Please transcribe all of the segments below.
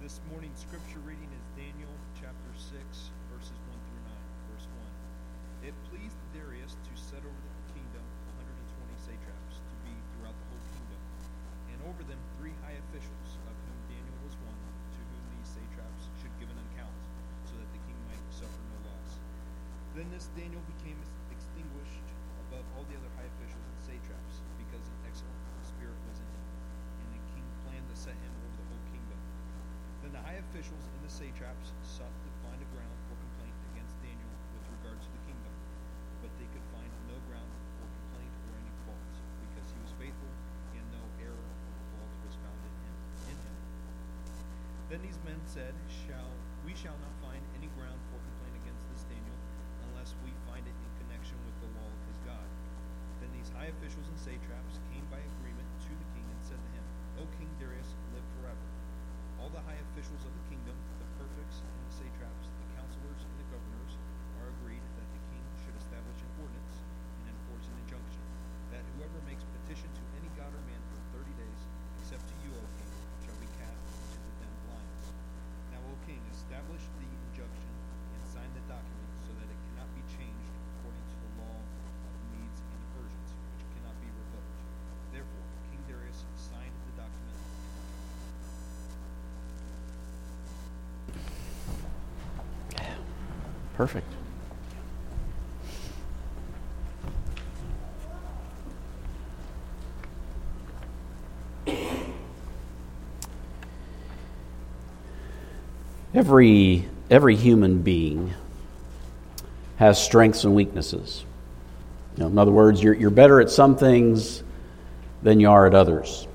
This morning's scripture reading is Daniel chapter 6, verses 1 through 9. Verse 1. It pleased Darius to set over the kingdom 120 satraps to be throughout the whole kingdom, and over them 3 high officials, of whom Daniel was one, to whom these satraps should give an account, so that the king might suffer no loss. Then this Daniel became extinguished above all the other high officials and satraps, because an excellent spirit was in him, and the king planned to set him over the whole kingdom. Then the high officials and the satraps sought to find a ground for complaint against Daniel with regard to the kingdom, but they could find no ground for complaint or any fault, because he was faithful, and no error or fault was found in him. Then these men said, We shall not find any ground for complaint against this Daniel, unless we find it in connection with the law of his God. Then these high officials and satraps came by agreement to the king and said to him, O King Darius, live forever. All the high officials of the kingdom, the prefects and the satraps, the counselors and the governors, are agreed that the king should establish an ordinance and enforce an injunction, that whoever makes petition to any god or man for 30 days, except to you, O king, shall be cast into the den of lions. Now, O king, establish the injunction and sign the document, so that it cannot be changed according to the law of the Medes and the Persians, which cannot be revoked. Therefore, King Darius signed the document. Perfect. Every human being has strengths and weaknesses. In other words, you're better at some things than you are at others.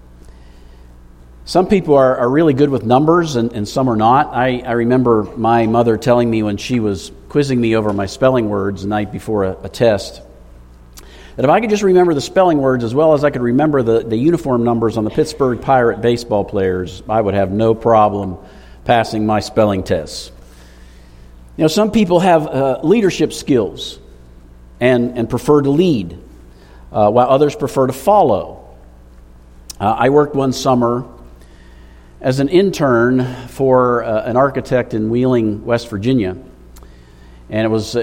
Some people are really good with numbers and some are not. I remember my mother telling me when she was quizzing me over my spelling words the night before a test, that if I could just remember the spelling words as well as I could remember the uniform numbers on the Pittsburgh Pirate baseball players, I would have no problem passing my spelling tests. Some people have leadership skills and prefer to lead, while others prefer to follow. I worked one summer as an intern for an architect in Wheeling, West Virginia, and it was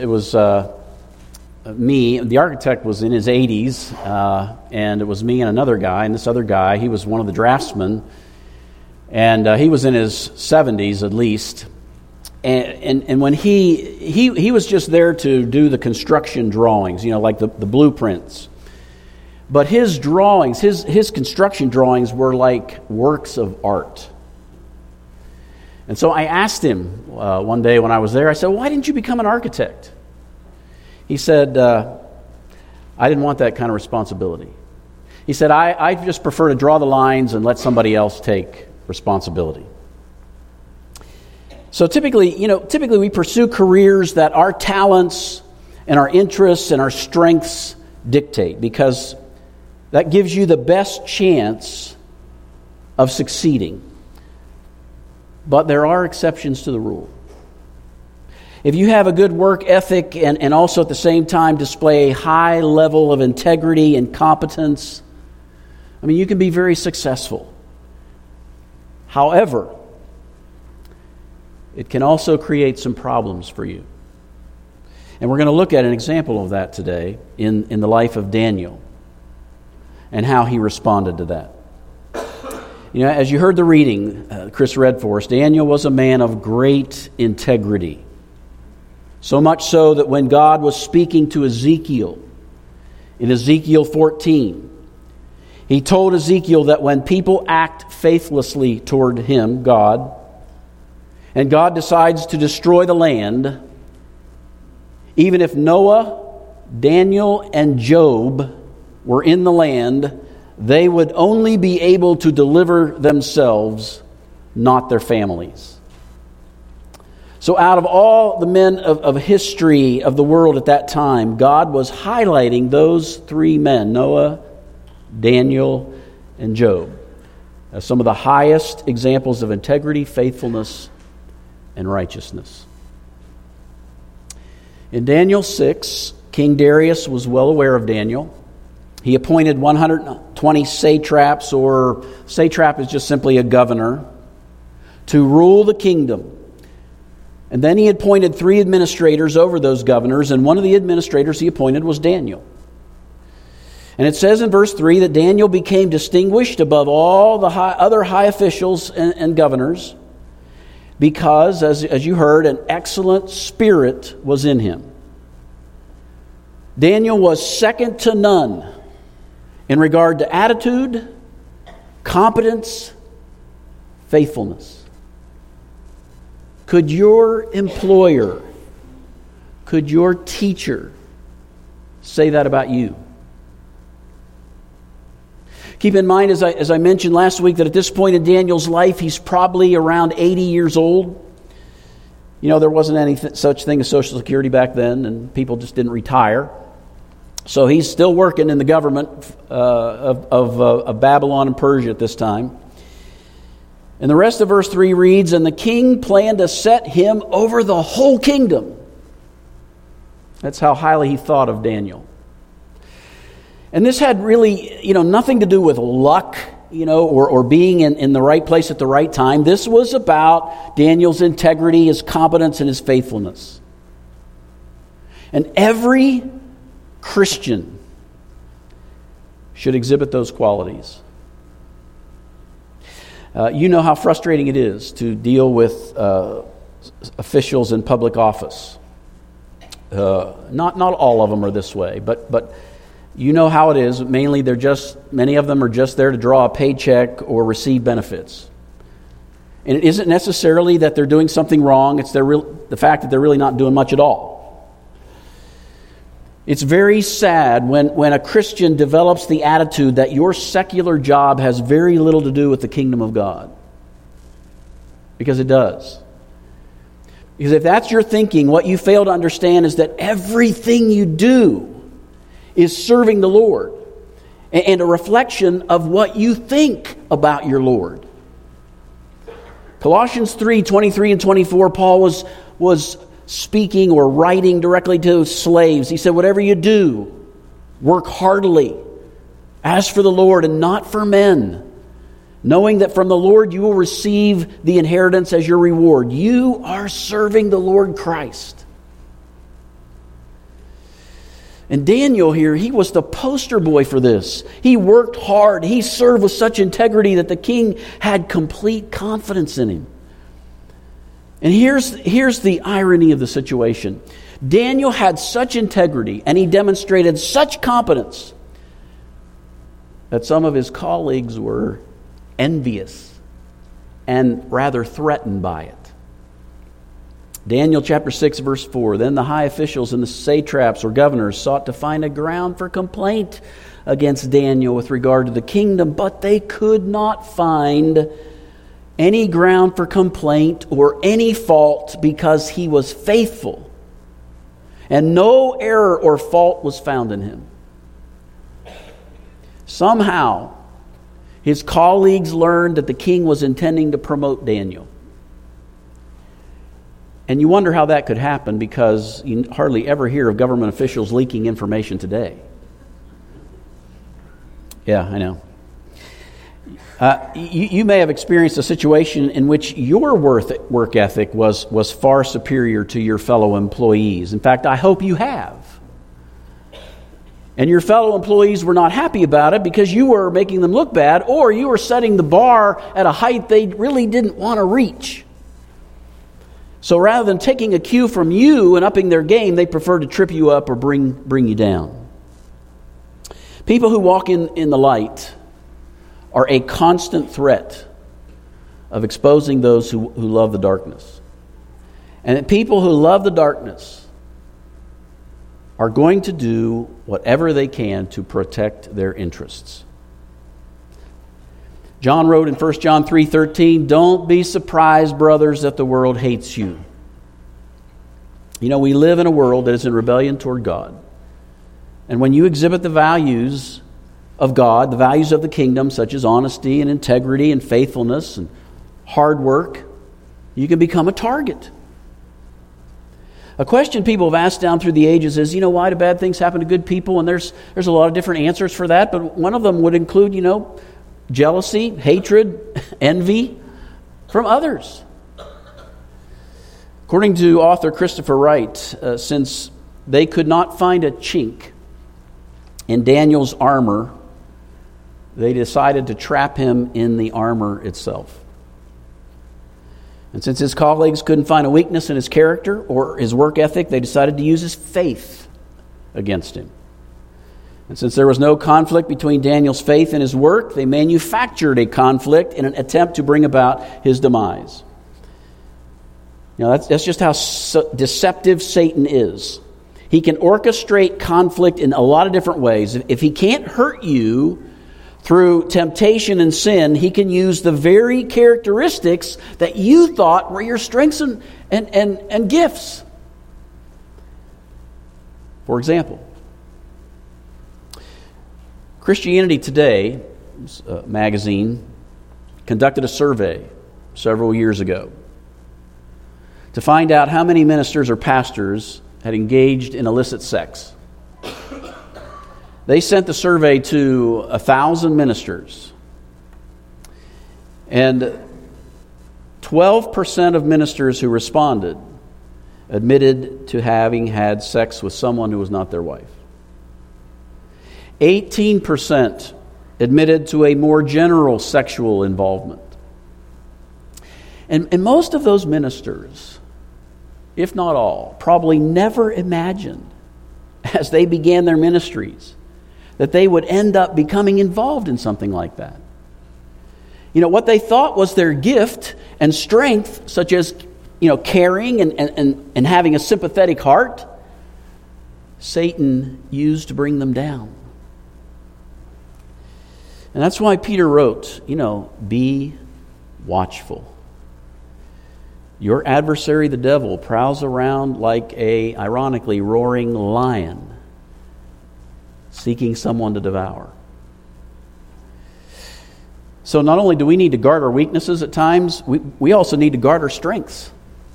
me. The architect was in his 80s, and it was me and another guy. And this other guy, he was one of the draftsmen, and he was in his 70s at least. And when he was just there to do the construction drawings, like the blueprints. But his drawings, his construction drawings were like works of art. And so I asked him one day when I was there, I said, why didn't you become an architect? He said, I didn't want that kind of responsibility. He said, I just prefer to draw the lines and let somebody else take responsibility. So typically we pursue careers that our talents and our interests and our strengths dictate, because that gives you the best chance of succeeding. But there are exceptions to the rule. If you have a good work ethic and also at the same time display a high level of integrity and competence, you can be very successful. However, it can also create some problems for you. And we're going to look at an example of that today in the life of Daniel and how he responded to that. As you heard the reading, Chris read for us, Daniel was a man of great integrity. So much so that when God was speaking to Ezekiel, in Ezekiel 14, he told Ezekiel that when people act faithlessly toward him, God, and God decides to destroy the land, even if Noah, Daniel, and Job were in the land, they would only be able to deliver themselves, not their families. So out of all the men of history of the world at that time, God was highlighting those 3 men, Noah, Daniel, and Job, as some of the highest examples of integrity, faithfulness, and righteousness. In Daniel 6, King Darius was well aware of Daniel. He appointed 120 satraps, or satrap is just simply a governor, to rule the kingdom. And then he appointed 3 administrators over those governors, and one of the administrators he appointed was Daniel. And it says in verse 3 that Daniel became distinguished above all the other high officials and governors because, as you heard, an excellent spirit was in him. Daniel was second to none in regard to attitude, competence, faithfulness. Could your employer, could your teacher say that about you? Keep in mind, as I mentioned last week, that at this point in Daniel's life, he's probably around 80 years old. You know, there wasn't any such thing as Social Security back then, and people just didn't retire. So he's still working in the government of Babylon and Persia at this time. And the rest of verse 3 reads, "And the king planned to set him over the whole kingdom." That's how highly he thought of Daniel. And this had really, nothing to do with luck, or being in the right place at the right time. This was about Daniel's integrity, his competence, and his faithfulness. And every Christian should exhibit those qualities. You know how frustrating it is to deal with officials in public office. Not all of them are this way, but you know how it is. Mainly, many of them are just there to draw a paycheck or receive benefits. And it isn't necessarily that they're doing something wrong. It's the fact that they're really not doing much at all. It's very sad when a Christian develops the attitude that your secular job has very little to do with the kingdom of God. Because it does. Because if that's your thinking, what you fail to understand is that everything you do is serving the Lord and a reflection of what you think about your Lord. Colossians 3:23 and 24, Paul was speaking or writing directly to slaves. He said, "Whatever you do, work heartily, as for the Lord and not for men, knowing that from the Lord you will receive the inheritance as your reward." You are serving the Lord Christ. And Daniel here, he was the poster boy for this. He worked hard. He served with such integrity that the king had complete confidence in him. And here's the irony of the situation. Daniel had such integrity and he demonstrated such competence that some of his colleagues were envious and rather threatened by it. Daniel chapter 6 verse 4, "Then the high officials and the satraps or governors sought to find a ground for complaint against Daniel with regard to the kingdom, but they could not find any ground for complaint or any fault because he was faithful, and no error or fault was found in him." Somehow, his colleagues learned that the king was intending to promote Daniel. And you wonder how that could happen, because you hardly ever hear of government officials leaking information today. Yeah, I know. You may have experienced a situation in which your work ethic was far superior to your fellow employees. In fact, I hope you have. And your fellow employees were not happy about it because you were making them look bad, or you were setting the bar at a height they really didn't want to reach. So rather than taking a cue from you and upping their game, they prefer to trip you up or bring you down. People who walk in the light are a constant threat of exposing those who love the darkness. And people who love the darkness are going to do whatever they can to protect their interests. John wrote in 1 John 3:13, "Don't be surprised, brothers, that the world hates you." You know, we live in a world that is in rebellion toward God. And when you exhibit the values of God, the values of the kingdom, such as honesty and integrity and faithfulness and hard work, you can become a target. A question people have asked down through the ages is, why do bad things happen to good people? And there's a lot of different answers for that, but one of them would include, jealousy, hatred, envy from others. According to author Christopher Wright, since they could not find a chink in Daniel's armor, they decided to trap him in the armor itself. And since his colleagues couldn't find a weakness in his character or his work ethic, they decided to use his faith against him. And since there was no conflict between Daniel's faith and his work, they manufactured a conflict in an attempt to bring about his demise. That's just how deceptive Satan is. He can orchestrate conflict in a lot of different ways. If he can't hurt you through temptation and sin, he can use the very characteristics that you thought were your strengths and gifts. For example, Christianity Today magazine conducted a survey several years ago to find out how many ministers or pastors had engaged in illicit sex. They sent the survey to 1,000 ministers, and 12% of ministers who responded admitted to having had sex with someone who was not their wife. 18% admitted to a more general sexual involvement. And most of those ministers, if not all, probably never imagined as they began their ministries that they would end up becoming involved in something like that. What they thought was their gift and strength, such as caring and having a sympathetic heart, Satan used to bring them down. And that's why Peter wrote, be watchful. Your adversary, the devil, prowls around like a, ironically, roaring lion, seeking someone to devour. So not only do we need to guard our weaknesses at times, we also need to guard our strengths.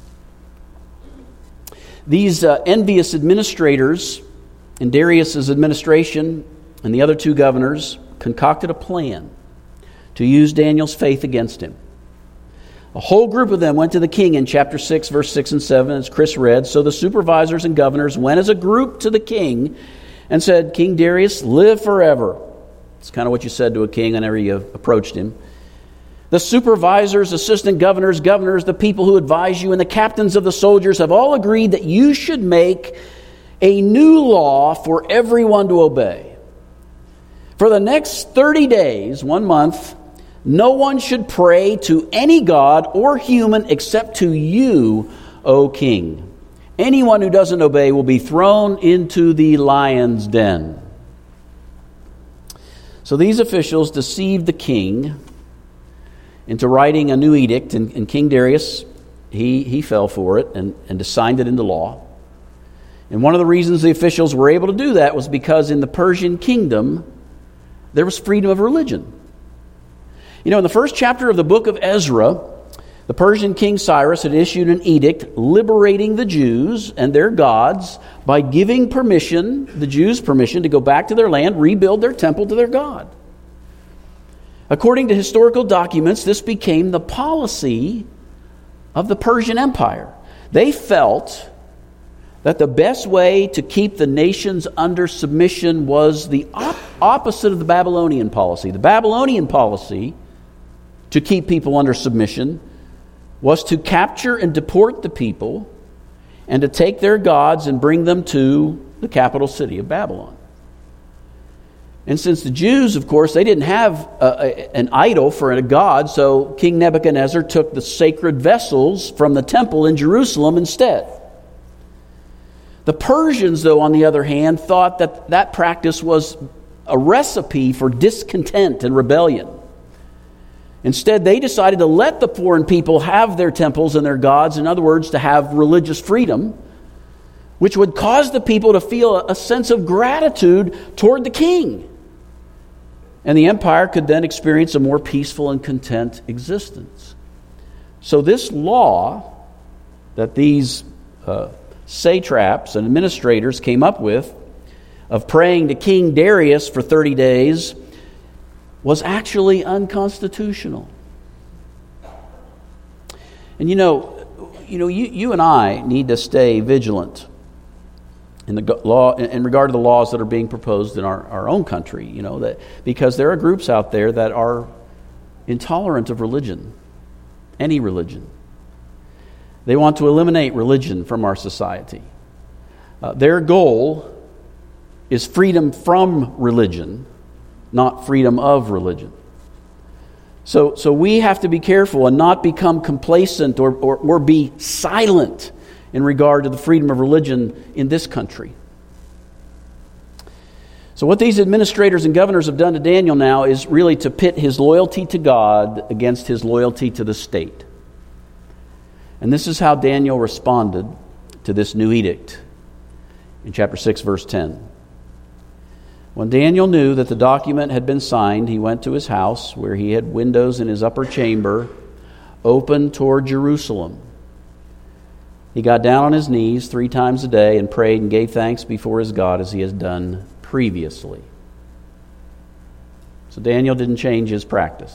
These envious administrators in Darius's administration and the other two governors concocted a plan to use Daniel's faith against him. A whole group of them went to the king in chapter 6, verse 6 and 7, as Chris read. So the supervisors and governors went as a group to the king and said, King Darius, live forever. It's kind of what you said to a king whenever you approached him. The supervisors, assistant governors, the people who advise you, and the captains of the soldiers have all agreed that you should make a new law for everyone to obey. For the next 30 days, 1 month, no one should pray to any god or human except to you, O king. Anyone who doesn't obey will be thrown into the lion's den. So these officials deceived the king into writing a new edict, and King Darius, he fell for it and signed it into law. And one of the reasons the officials were able to do that was because in the Persian kingdom, there was freedom of religion. In the first chapter of the book of Ezra, the Persian king Cyrus had issued an edict liberating the Jews and their gods by giving the Jews permission to go back to their land, rebuild their temple to their God. According to historical documents, this became the policy of the Persian Empire. They felt that the best way to keep the nations under submission was the opposite of the Babylonian policy. The Babylonian policy to keep people under submission was to capture and deport the people and to take their gods and bring them to the capital city of Babylon. And since the Jews, of course, they didn't have an idol for a god, so King Nebuchadnezzar took the sacred vessels from the temple in Jerusalem instead. The Persians, though, on the other hand, thought that practice was a recipe for discontent and rebellion. Instead, they decided to let the foreign people have their temples and their gods, in other words, to have religious freedom, which would cause the people to feel a sense of gratitude toward the king. And the empire could then experience a more peaceful and content existence. So this law that these satraps and administrators came up with of praying to King Darius for 30 days was actually unconstitutional. And you and I need to stay vigilant in the law in regard to the laws that are being proposed in our own country. That because there are groups out there that are intolerant of religion, any religion. They want to eliminate religion from our society. Their goal is freedom from religion, not freedom of religion. So we have to be careful and not become complacent or be silent in regard to the freedom of religion in this country. So what these administrators and governors have done to Daniel now is really to pit his loyalty to God against his loyalty to the state. And this is how Daniel responded to this new edict in chapter 6, verse 10. When Daniel knew that the document had been signed, he went to his house, where he had windows in his upper chamber open toward Jerusalem. He got down on his knees 3 times a day and prayed and gave thanks before his God as he has done previously. So Daniel didn't change his practice.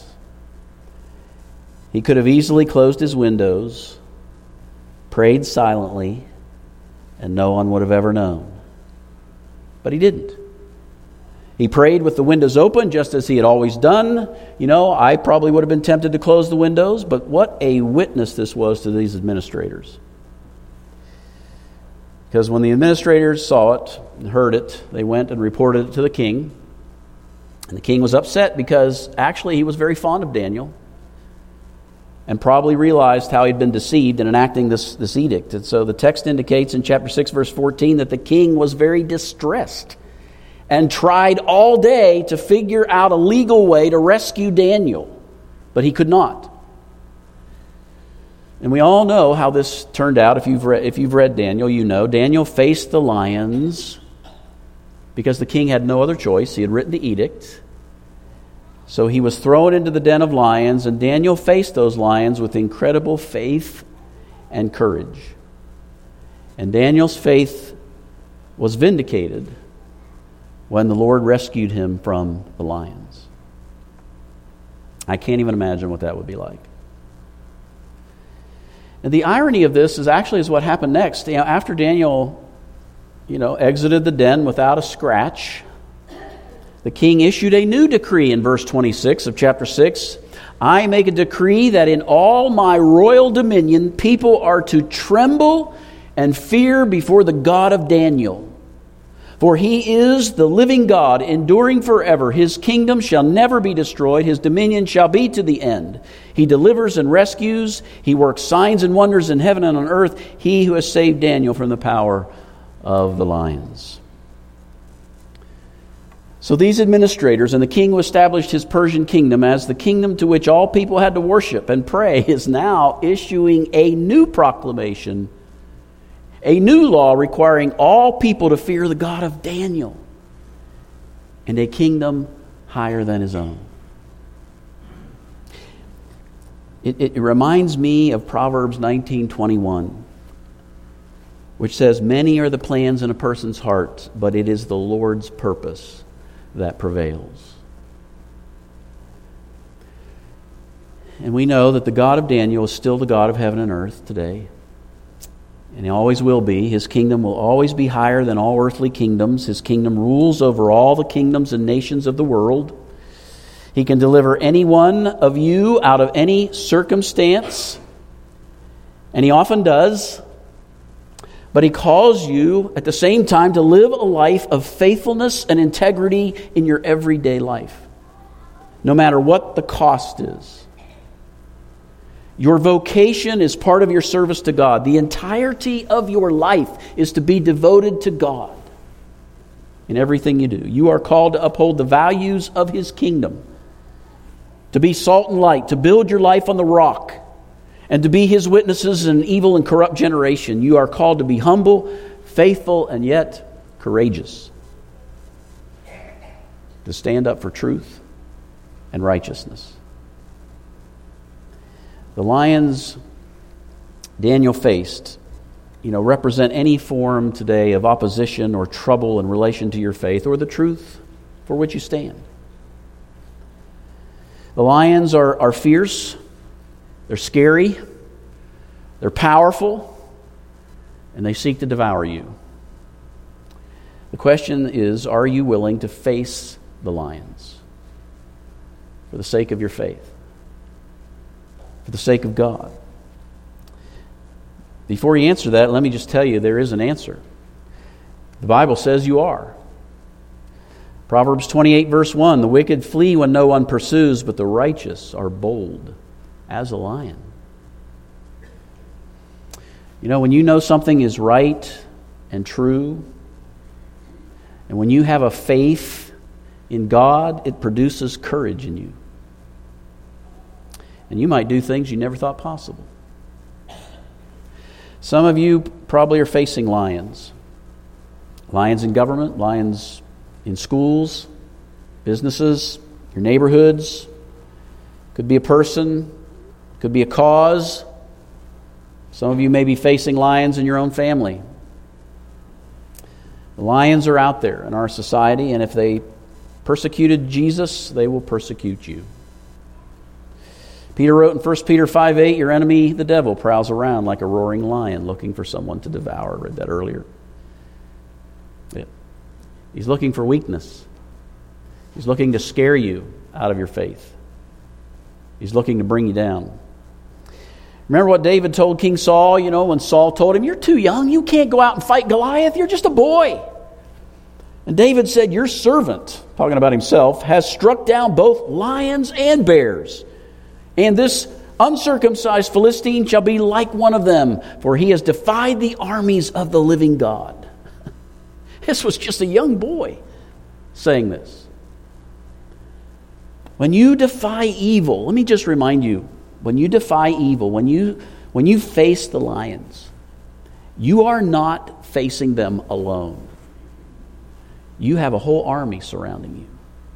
He could have easily closed his windows, prayed silently, and no one would have ever known. But he didn't. He prayed with the windows open, just as he had always done. I probably would have been tempted to close the windows, but what a witness this was to these administrators. Because when the administrators saw it and heard it, they went and reported it to the king. And the king was upset because actually he was very fond of Daniel and probably realized how he'd been deceived in enacting this edict. And so the text indicates in chapter 6, verse 14, that the king was very distressed and tried all day to figure out a legal way to rescue Daniel, but he could not. And we all know how this turned out. If you've read Daniel, Daniel faced the lions because the king had no other choice. He had written the edict. So he was thrown into the den of lions, and Daniel faced those lions with incredible faith and courage. And Daniel's faith was vindicated when the Lord rescued him from the lions. I can't even imagine what that would be like. And the irony of this is what happened next. After Daniel, exited the den without a scratch, the king issued a new decree in verse 26 of chapter 6. I make a decree that in all my royal dominion people are to tremble and fear before the God of Daniel. For he is the living God, enduring forever. His kingdom shall never be destroyed. His dominion shall be to the end. He delivers and rescues. He works signs and wonders in heaven and on earth. He who has saved Daniel from the power of the lions. So these administrators and the king who established his Persian kingdom as the kingdom to which all people had to worship and pray is now issuing a new proclamation, a new law requiring all people to fear the God of Daniel and a kingdom higher than his own. It reminds me of Proverbs 19:21, which says, many are the plans in a person's heart, but it is the Lord's purpose that prevails. And we know that the God of Daniel is still the God of heaven and earth today. And he always will be. His kingdom will always be higher than all earthly kingdoms. His kingdom rules over all the kingdoms and nations of the world. He can deliver any one of you out of any circumstance. And he often does. But he calls you at the same time to live a life of faithfulness and integrity in your everyday life, no matter what the cost is. Your vocation is part of your service to God. The entirety of your life is to be devoted to God in everything you do. You are called to uphold the values of His kingdom, to be salt and light, to build your life on the rock, and to be His witnesses in an evil and corrupt generation. You are called to be humble, faithful, and yet courageous, to stand up for truth and righteousness. The lions Daniel faced, represent any form today of opposition or trouble in relation to your faith or the truth for which you stand. The lions are fierce, they're scary, They're powerful, and they seek to devour you. The question is, are you willing to face the lions for the sake of your faith, for the sake of God? Before you answer that, let me just tell you there is an answer. The Bible says you are. Proverbs 28 verse 1, the wicked flee when no one pursues, but the righteous are bold as a lion. You know, when you know something is right and true, and when you have a faith in God, it produces courage in you. And you might do things you never thought possible. Some of you probably are facing lions. Lions in government, lions in schools, businesses, your neighborhoods. Could be a person, could be a cause. Some of you may be facing lions in your own family. The lions are out there in our society, and if they persecuted Jesus, they will persecute you. Peter wrote in 1 Peter 5:8, your enemy, the devil, prowls around like a roaring lion looking for someone to devour. I read that earlier. Yeah. He's looking for weakness. He's looking to scare you out of your faith. He's looking to bring you down. Remember what David told King Saul, when Saul told him, you're too young, you can't go out and fight Goliath, you're just a boy. And David said, your servant, talking about himself, has struck down both lions and bears. And this uncircumcised Philistine shall be like one of them, for he has defied the armies of the living God. This was just a young boy saying this. When you defy evil, let me just remind you, when you defy evil, when you face the lions, you are not facing them alone. You have a whole army surrounding you.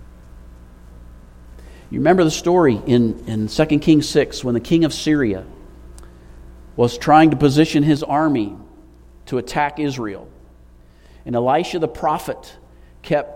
You remember the story in 2 Kings 6 when the king of Syria was trying to position his army to attack Israel. And Elisha the prophet kept...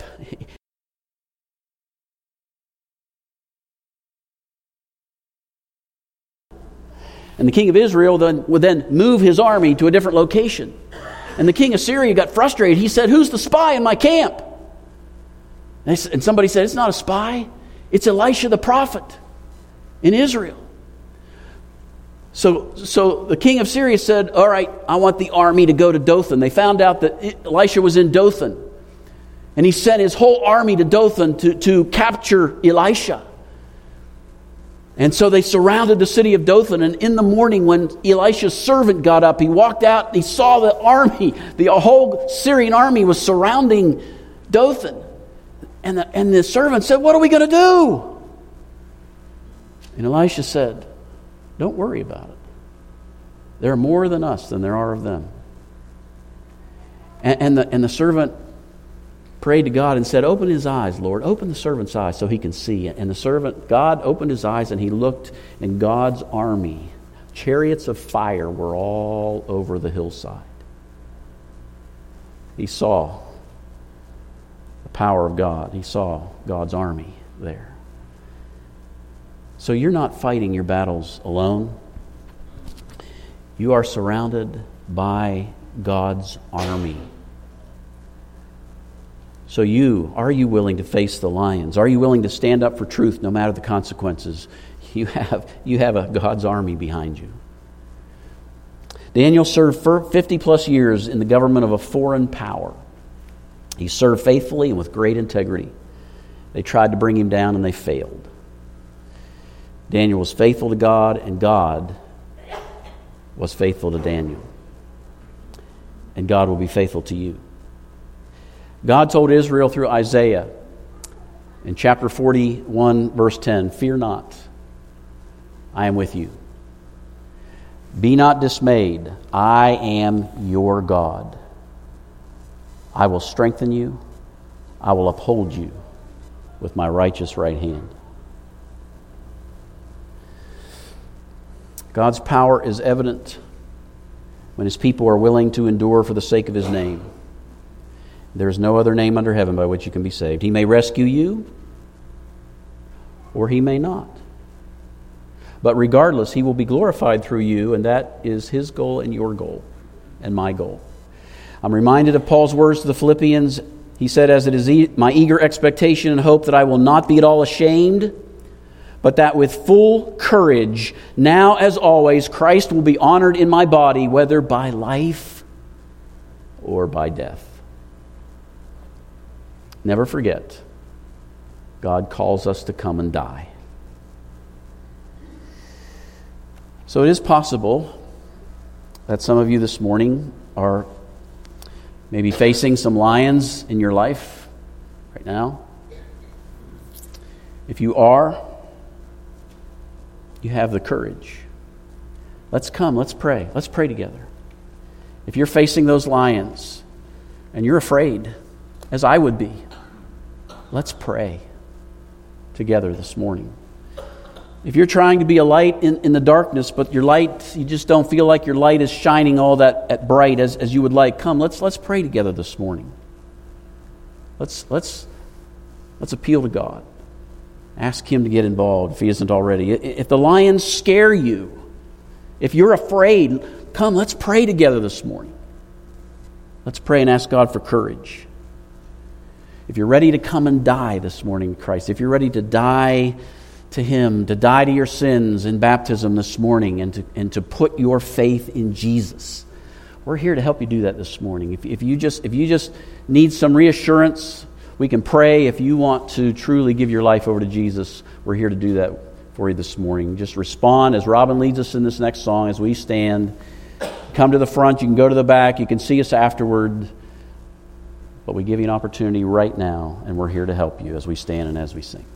And the king of Israel would then move his army to a different location. And the king of Syria got frustrated. He said, who's the spy in my camp? And somebody said, it's not a spy. It's Elisha the prophet in Israel. So the king of Syria said, all right, I want the army to go to Dothan. They found out that Elisha was in Dothan. And he sent his whole army to Dothan to capture Elisha. And so they surrounded the city of Dothan. And in the morning when Elisha's servant got up, he walked out and he saw the army. The whole Syrian army was surrounding Dothan. And the servant said, what are we going to do? And Elisha said, don't worry about it. There are more than us than there are of them. And the servant prayed to God and said, open his eyes, Lord. Open the servant's eyes so he can see. And God opened his eyes and he looked, and God's army, chariots of fire, were all over the hillside. He saw the power of God. He saw God's army there. So you're not fighting your battles alone. You are surrounded by God's army. So are you willing to face the lions? Are you willing to stand up for truth no matter the consequences? You have a God's army behind you. Daniel served for 50 plus years in the government of a foreign power. He served faithfully and with great integrity. They tried to bring him down and they failed. Daniel was faithful to God, and God was faithful to Daniel. And God will be faithful to you. God told Israel through Isaiah in chapter 41, verse 10, fear not, I am with you. Be not dismayed, I am your God. I will strengthen you, I will uphold you with my righteous right hand. God's power is evident when his people are willing to endure for the sake of his name. There is no other name under heaven by which you can be saved. He may rescue you, or he may not. But regardless, He will be glorified through you, and that is His goal and your goal and my goal. I'm reminded of Paul's words to the Philippians. He said, "As it is my eager expectation and hope that I will not be at all ashamed, but that with full courage, now as always, Christ will be honored in my body, whether by life or by death." Never forget, God calls us to come and die. So it is possible that some of you this morning are maybe facing some lions in your life right now. If you are, you have the courage. Let's come, let's pray. Let's pray together. If you're facing those lions and you're afraid, as I would be, let's pray together this morning. If you're trying to be a light in the darkness, but your light, you just don't feel like your light is shining all that bright as you would like, come, let's pray together this morning. Let's appeal to God. Ask Him to get involved if He isn't already. If the lions scare you, if you're afraid, come, let's pray together this morning. Let's pray and ask God for courage. If you're ready to come and die this morning, Christ, if you're ready to die to Him, to die to your sins in baptism this morning, and to put your faith in Jesus, we're here to help you do that this morning. If you just need some reassurance, we can pray. If you want to truly give your life over to Jesus, we're here to do that for you this morning. Just respond as Robin leads us in this next song as we stand. Come to the front, you can go to the back, you can see us afterward. But we give you an opportunity right now, and we're here to help you as we stand and as we sing.